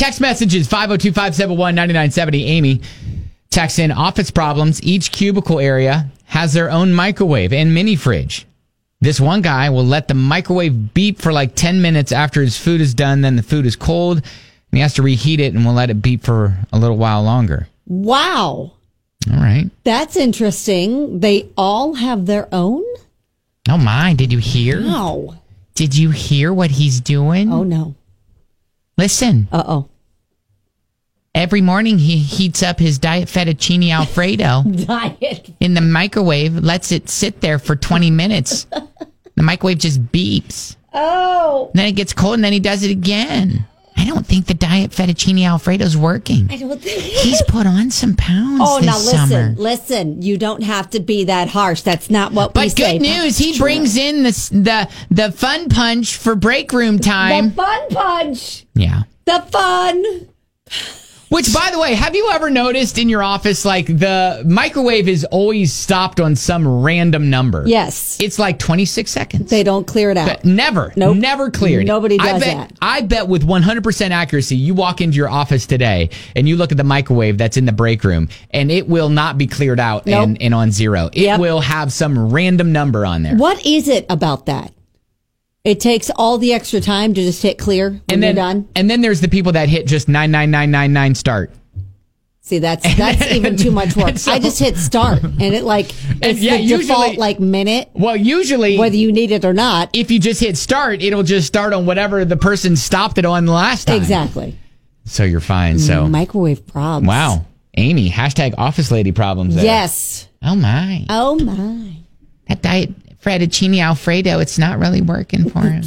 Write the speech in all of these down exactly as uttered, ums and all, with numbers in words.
text messages, five oh two, five seven one, nine nine seven oh. Amy texts in, office problems. Each cubicle area has their own microwave and mini fridge. This one guy will let the microwave beep for like ten minutes after his food is done. Then the food is cold, and he has to reheat it, and we'll let it beep for a little while longer. Wow. All right. That's interesting. They all have their own? Oh, my. Did you hear? Wow. Did you hear what he's doing? Oh, no. Listen. Uh-oh. Every morning he heats up his diet fettuccine Alfredo Diet. in the microwave, lets it sit there for twenty minutes. The microwave just beeps. Oh. Then it gets cold, and then he does it again. I don't think the diet fettuccine Alfredo's working. I don't think He's put on some pounds Oh, this now listen, summer. listen. You don't have to be that harsh. That's not what we But say. good news, he brings in the, the the fun punch for break room time. The fun punch. Yeah. The fun. Which, by the way, have you ever noticed in your office, like, the microwave is always stopped on some random number? Yes. It's like twenty-six seconds. They don't clear it out. But never. Nope. Never cleared. Nobody does I bet, that. I bet with one hundred percent accuracy, you walk into your office today and you look at the microwave that's in the break room, and it will not be cleared out Nope. and, and on zero. It Yep. will have some random number on there. What is it about that? It takes all the extra time to just hit clear when and then, you're done? And then there's the people that hit just nine nine nine nine nine start. See, that's that's even too much work. So- I just hit start, and it like it's yeah, the usually- default like minute, Well, usually, whether you need it or not. if you just hit start, it'll just start on whatever the person stopped it on the last time. Exactly. So you're fine. So Microwave problems. wow, Amy, hashtag office lady problems there. Yes. Oh my. Oh my. That diet fettuccine Alfredo, it's not really working for him.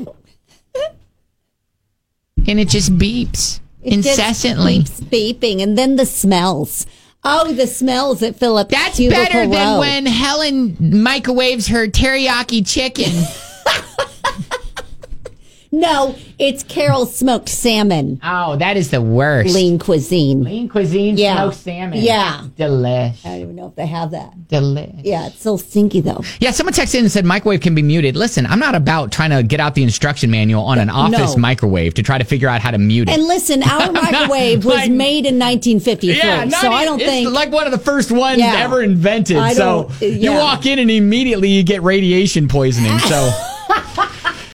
And it just beeps It just incessantly. keeps beeping, and then the smells. Oh, the smells that fill up. That's cubicle better than row. when Helen microwaves her teriyaki chicken. No, it's Carol's smoked salmon. Oh, that is the worst. Lean cuisine. Lean cuisine, Yeah. smoked salmon. Yeah. Delish. I don't even know if they have that. Delish. Yeah, it's so stinky though. Yeah, someone texted in and said microwave can be muted. Listen, I'm not about trying to get out the instruction manual on an office No. microwave to try to figure out how to mute it. And listen, our microwave was like- made in nineteen fifty-three, yeah, not so I even- don't it's think like one of the first ones Yeah. ever invented. I So don't- you yeah. walk in and immediately you get radiation poisoning. So